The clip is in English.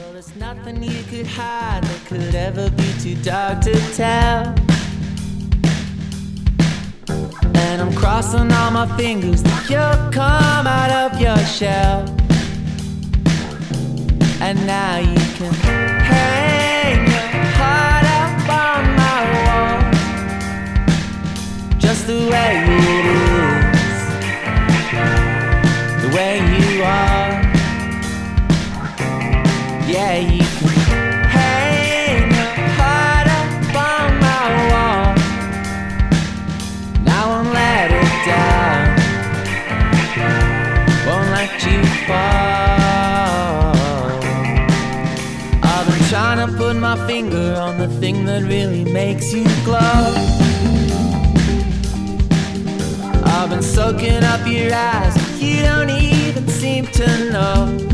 There's nothing you could hide that could ever be too dark to tell. And I'm crossing all my fingers that you'll come out of your shell. And now you can hang your heart up on my wall, just the way it is, the way you are. Yeah, you can hang your heart up on my wall. And I won't let it down, won't let you fall. I've been trying to put my finger on the thing that really makes you glow. I've been soaking up your eyes, you don't even seem to know.